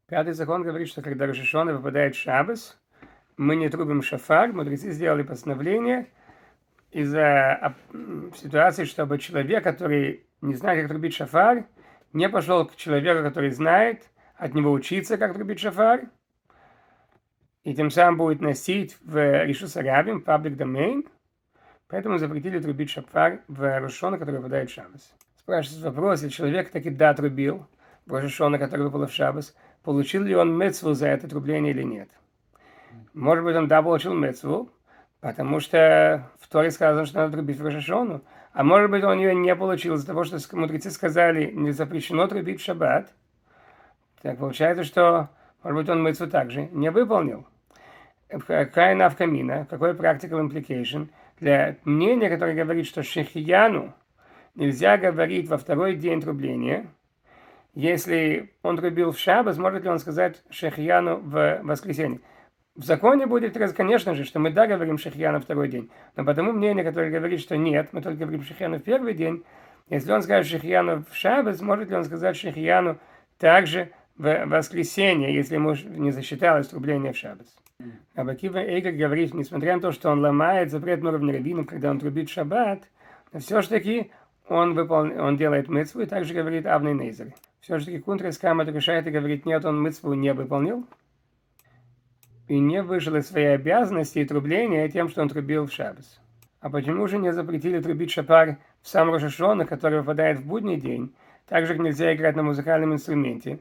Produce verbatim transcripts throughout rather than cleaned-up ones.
Пятый закон говорит, что когда Рош ха-Шана выпадает шаббос, мы не трубим шафар. Мудрецы сделали постановление из-за ситуации, чтобы человек, который не знает, как трубить шафар, не пошел к человеку, который знает, от него учиться, как трубить шафар, и тем самым будет носить в Ришус Арабим, паблик домен. Поэтому запретили трубить шафар в Рош ха-Шана, который выпадает в шаббос. Спрашивается вопрос, если человек таки да трубил в Рош ха-Шана, который выпал в шаббос, получил ли он мецву за это трубление или нет? Может быть, он да получил мецву, потому что в Торе сказано, что надо трубить в Рош ха-Шану. А может быть, он ее не получил из-за того, что мудрецы сказали, не запрещено трубить в шаббат. Так получается, что, может быть, он мецву также не выполнил. Какая навкамина, какой practical implication для мнения, которое говорит, что шехияну нельзя говорить во второй день трубления. Если он трубил в шаббос, может ли он сказать шехияну в воскресенье? В законе будет, конечно же, что мы да говорим шехияну второй день. Но потому мнение, которое говорит, что нет, мы только говорим шехияну в первый день, если он скажет шехияну в шаббос, может ли он сказать шехияну также в воскресенье, если ему не засчиталось трубление в шаббос? Рав Акива Эйгер говорит, несмотря на то, что он ломает запрет на уровне раввинов, когда он трубит в шаббат, но все-таки он, выпол... он делает мицву, и также говорит Авней Нейзер. Все-таки Кунтрес Камат решает и говорит, нет, он мицву не выполнил и не вышел из своей обязанности и трубления тем, что он трубил в шаббос. А почему же не запретили трубить шафар в сам Рош ха-Шана, который выпадает в будний день? Также нельзя играть на музыкальном инструменте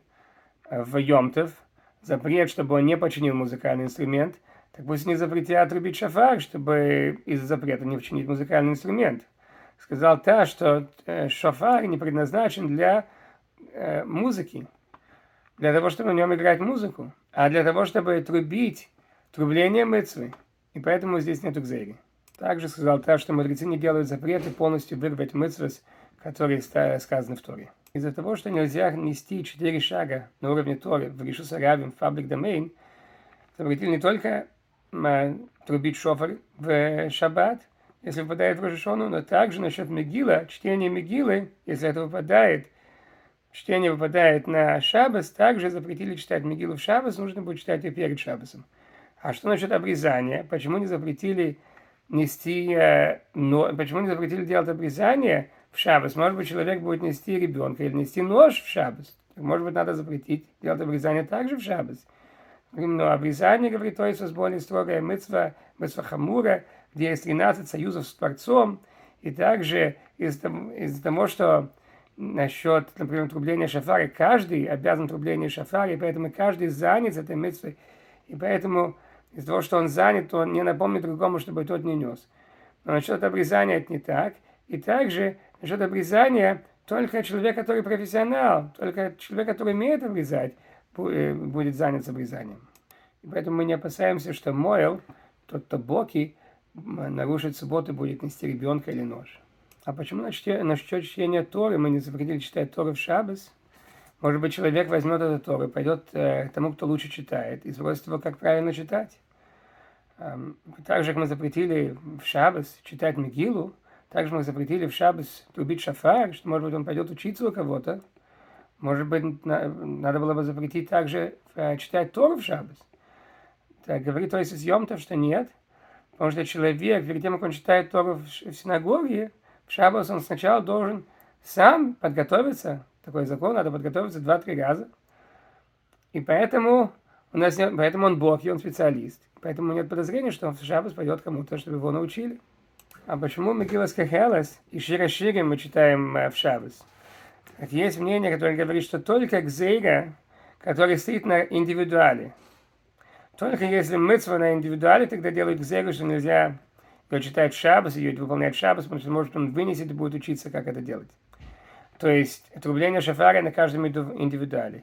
в Йом-Тов, запрет, чтобы он не починил музыкальный инструмент, так пусть не запретят трубить шафар, чтобы из-за запрета не починить музыкальный инструмент. Сказал та, что шафар не предназначен для э, музыки, для того, чтобы в нем играть музыку, а для того, чтобы трубить трубление мицвы. И поэтому здесь нету гзейри. Также сказал та, что мудрецы не делают запреты полностью вырвать мицвы, которые сказаны в Торе. Из-за того, что нельзя нести четыре шага на уровне Торы в Ришус Арабим, в паблик домен, запретили не только э, трубить шофар в шаббат, если выпадает в Рош ха-Шану, но также насчет Мегила, чтение Мегилы, если это выпадает, чтение выпадает на шаббос, также запретили читать Мегилу в шаббос, нужно будет читать ее перед шаббосом. А что насчет обрезания? Почему не запретили нести, э, но, почему не запретили делать обрезание в шаббос? Может быть, человек будет нести ребенка или нести нож в шаббос. Может быть, надо запретить делать обрезание также в шаббос. Но обрезание, говорит Тойсус, более строгая мицва, мицва хамура, где есть тринадцать союзов с Творцом, и также из-за, из-за того, что насчет, например, трубления шафара, каждый обязан трубление шафара, и поэтому каждый занят этой мицвой, и поэтому из-за того, что он занят, то он не напомнит другому, чтобы тот не нес. Но насчет обрезания это не так, и также насчет обрезания только человек, который профессионал, только человек, который умеет обрезать, будет занят с обрезанием. И поэтому мы не опасаемся, что Моэл, тот, кто боки, нарушить субботу, будет нести ребенка или нож. А почему насчет чтения Торы мы не запретили читать Торы в шаббос? Может быть, человек возьмет эту Тору, пойдет э, к тому, кто лучше читает, и спросит его, как правильно читать. Эм, так же, как мы запретили в шаббос читать Мегилу, также мы запретили в шаббос трубить шафар, что, может быть, он пойдет учиться у кого-то. Может быть, на, надо было бы запретить также э, читать Тору в шаббос. Так, говорит Тойсус Йом-Тов, что нет. Потому что человек, перед тем, как он читает Тору в синагоге, в шаббос он сначала должен сам подготовиться. Такой закон, надо подготовиться два-три раза. И поэтому, у нас нет, поэтому он бог, и он специалист. Поэтому нет подозрения, что он в шаббос пойдет кому-то, чтобы его научили. А почему Мегилас Кахелас и Шира Ширим мы читаем в шаббос? Так, есть мнение, которое говорит, что только гзейра, который стоит на индивидуале, только если мицва на индивидуале, тогда делают гзейру, что нельзя ее читать в шаббос, ее выполнять в шаббос, потому что, может, он вынесет и будет учиться, как это делать. То есть, трубление шафара на каждом индивидуале.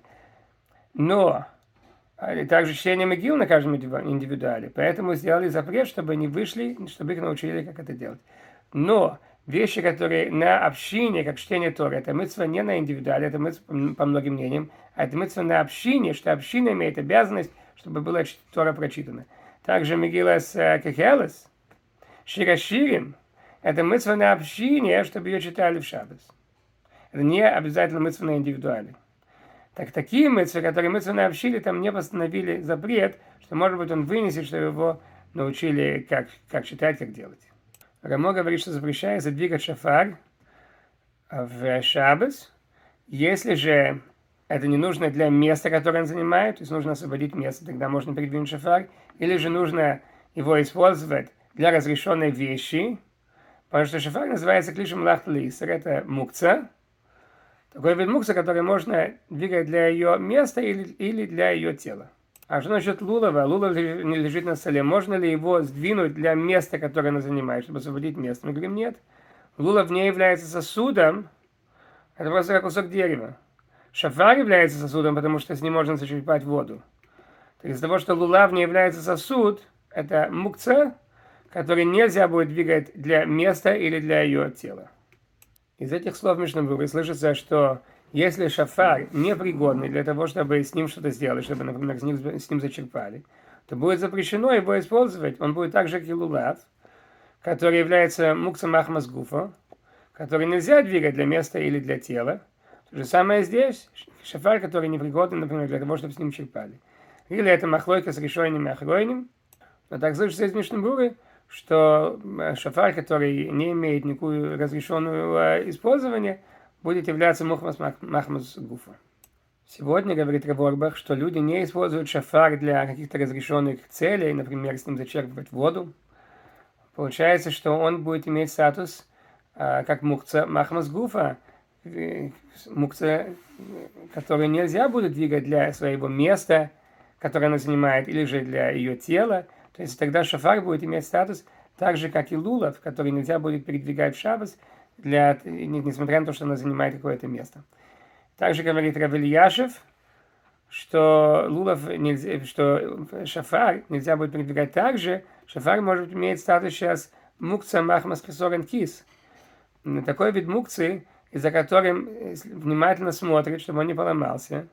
Но, также чтение Мегил на каждом индивидуале. Поэтому сделали запрет, чтобы они вышли, чтобы их научили, как это делать. Но, вещи, которые на общине, как чтение Торы, это мицва не на индивидуале, это мицва, по многим мнениям, а это мицва на общине, что община имеет обязанность, чтобы была Тора прочитана. Также Мегилас Кахелас, Шира Ширим, это мицва на общине, чтобы ее читали в шаббос. Это не обязательно мицва на индивидуале. Так такие мыцвы, которые мыцвы наобщили, там не постановили запрет, что, может быть, он вынесет, что его научили, как, как читать, как делать. Рамо говорит, что запрещается двигать шафар в шаббос, если же это не нужно для места, которое он занимает, то есть нужно освободить место, тогда можно передвинуть шафар, или же нужно его использовать для разрешенной вещи, потому что шафар называется клишем лахт лисер, это мукца, такой вид мукца, который можно двигать для ее места или, или для ее тела. А что насчет лулова? Лулов не лежит на столе. Можно ли его сдвинуть для места, которое она занимает, чтобы освободить место? Мы говорим, нет. Лулов не является сосудом, это просто как кусок дерева. Шафар является сосудом, потому что с ним можно зачерпать воду. Так из-за того, что лулав не является сосуд, это мукца, который нельзя будет двигать для места или для ее тела. Из этих слов Мишна Брура слышится, что если шафар непригодный для того, чтобы с ним что-то сделать, чтобы, например, с ним, с ним зачерпали, то будет запрещено его использовать. Он будет так же, как и лулав, который является мукцем махмас гуфа, который нельзя двигать для места или для тела. То же самое здесь. Шафар, который непригодный, например, для того, чтобы с ним черпали. Или это махлойка с решойным и ахройным. Но так слышится из Мишны Брура, что шафар, который не имеет никакую разрешенную использование, будет являться мухмас махмас гуфа. Сегодня, говорит Рав Орбах, что люди не используют шафар для каких-то разрешенных целей, например, с ним зачерпывать воду. Получается, что он будет иметь статус как мухца махмас гуфа, мукца, который нельзя будет двигать для своего места, которое она занимает, или же для ее тела. То есть тогда шафар будет иметь статус так же, как и лулав, который нельзя будет передвигать в шаббос, для, несмотря на то, что она занимает какое-то место. Также говорит Рав Ильяшев, что лулав нельзя, что шафар нельзя будет передвигать так же. Шафар может иметь статус сейчас мукца махмас хисорен кис. Такой вид мукции, из-за которым внимательно смотрит, чтобы он не поломался.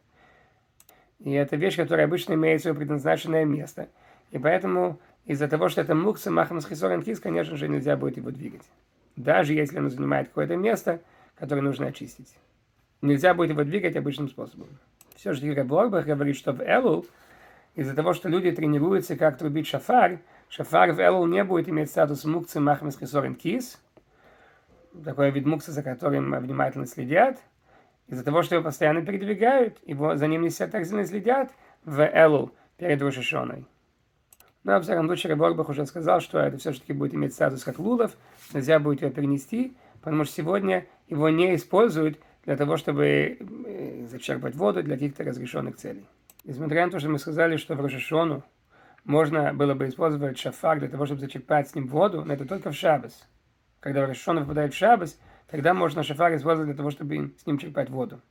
И это вещь, которая обычно имеет свое предназначенное место. И поэтому из-за того, что это мукца махмас хисорен кис, конечно же, нельзя будет его двигать. Даже если оно занимает какое-то место, которое нужно очистить. Нельзя будет его двигать обычным способом. Все же Рав Орбах говорит, что в Элул, из-за того, что люди тренируются, как трубить шафар, шафар в Элул не будет иметь статус мукцы махмас хисорен кис, такой вид мукцы, за которым внимательно следят. Из-за того, что его постоянно передвигают, его, за ним не все так сильно следят в Элул перед Рош ха-Шашоной. Но, в всяком случае, Рав Орбах уже сказал, что это все-таки будет иметь статус как лулав, нельзя будет его перенести, потому что сегодня его не используют для того, чтобы зачерпать воду для каких-то разрешенных целей. Несмотря на то, что мы сказали, что в Рош ха-Шашону можно было бы использовать шафар для того, чтобы зачерпать с ним воду, но это только в шаббос. Когда Рош ха-Шашона выпадает в шаббос, тогда можно шафар использовать для того, чтобы с ним черпать воду.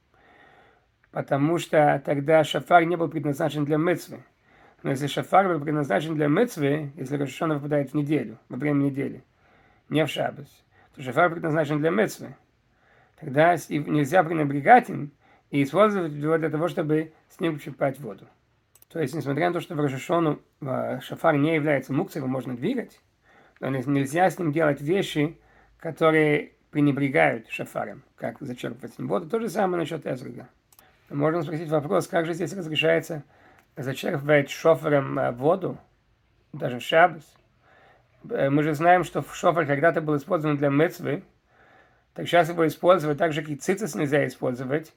Потому что тогда шафар не был предназначен для мицвы. Но если шафар был предназначен для мицвы, если Рош ха-Шашона выпадает в неделю, во время недели, не в шаббос, то шафар предназначен для мицвы. Тогда нельзя пренебрегать им и использовать его для того, чтобы с ним черпать воду. То есть, несмотря на то, что в Рош ха-Шашону шафар не является мукцей, его можно двигать, но нельзя с ним делать вещи, которые пренебрегают шафаром, как зачерпывать с ним воду. То же самое насчет эзрога. Можно спросить вопрос, как же здесь разрешается зачерпывать шофером воду, даже в шаббос. Мы же знаем, что шофер когда-то был использован для мицвы, так сейчас его использовать так же, как и цицис нельзя использовать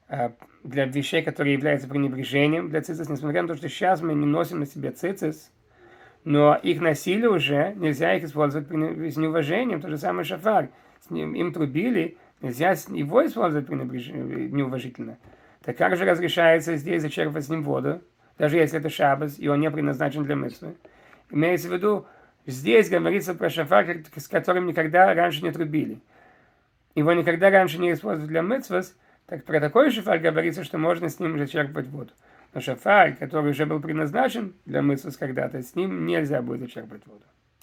для вещей, которые являются пренебрежением для цицис, несмотря на то, что сейчас мы не носим на себе цицис, но их носили уже, нельзя их использовать с неуважением, то же самое шафар. Им трубили, нельзя его использовать неуважительно. Так как же разрешается здесь зачерпывать с ним воду, даже если это шаббос, и он не предназначен для мицвы? Имеется в виду, здесь говорится про шафар, с которым никогда раньше не трубили. Его никогда раньше не использовали для мицвос, так про такой шафар говорится, что можно с ним зачерпывать воду. Но шафар, который уже был предназначен для мицвос когда-то, с ним нельзя будет зачерпывать воду.